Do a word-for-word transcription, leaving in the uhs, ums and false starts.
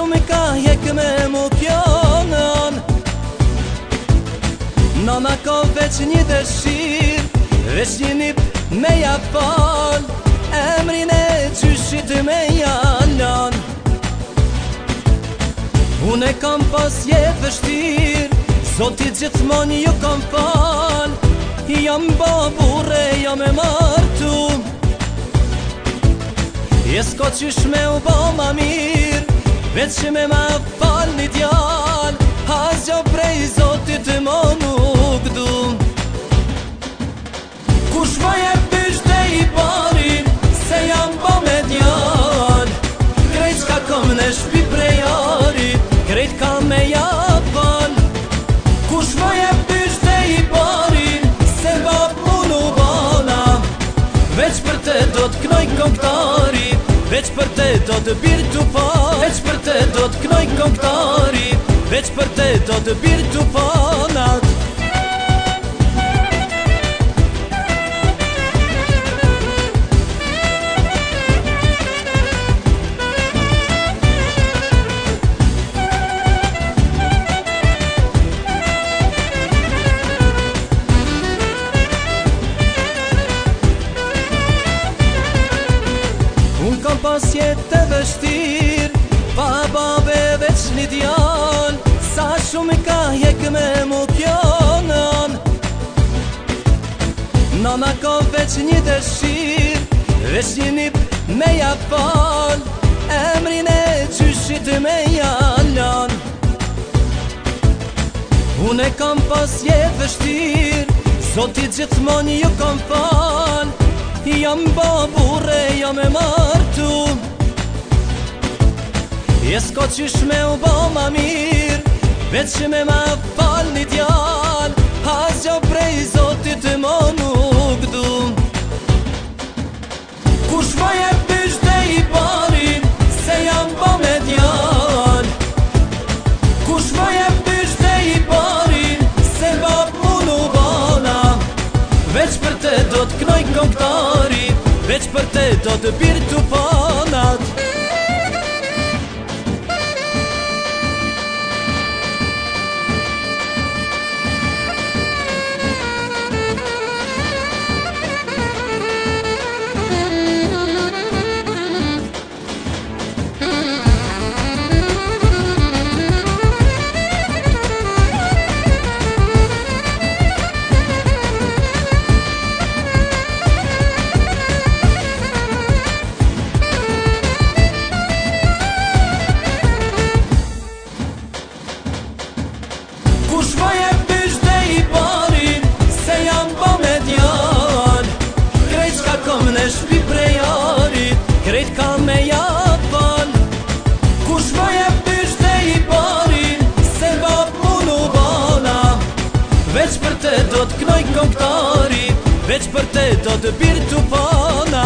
shumë ka jek me mu kjonon. Nana ka veç një dëshir, veç një nip me ja fal, emrin e qyshit me jalon. Unë e kam pas jetë vështir, Zotit gjithmon ju kam fal, jam babure, jam e martu. Jes ko qysh me u bo ma mir, veç që me ma fal një djal, asgjo prej Zotit mo nuk du. Kush ma je pyshte i parin, se jam bo me djal, krejt qka kom në shpi prej arit, krejt ka me ja fal. Kush ma je pyshte i parin, se bab unu bana, veç për te do t'knoj konktari, veç për te do të birë t'u fal. Veç për te do t'knoj konktari, veç për te do të birë t'u falat. Unë kam pas jetë të vështir, pa babe veç një djal, sa shumë ka jek me mu kjonon. Nana ka veç një dëshir, veç një nip me ja fal, emrin e qyshit me jalon. Unë e kam pas jetë vështir, Zotit gjithmon ju kam fal, jam babure, jam e martu. Jes ko qysh me u bo ma mir, veç që me ma fal një djal, asgjo prej Zotit mo nuk du. Kush ma je pyshte i parin, se jam bo me djal, kush ma je pyshte i parin, se bab unu bana, veç për te do t'knoj konktari, veç për te do të birë t'u falat. Kush ma je pyshte i parin, se jam bo me djal, krejt qka kom në shpi prej arit, krejt ka me ja fal. Kush ma je pyshte i parin, se bab unu bana, veç për te do t'knoj konktari, veç për te do të birë t'u fala.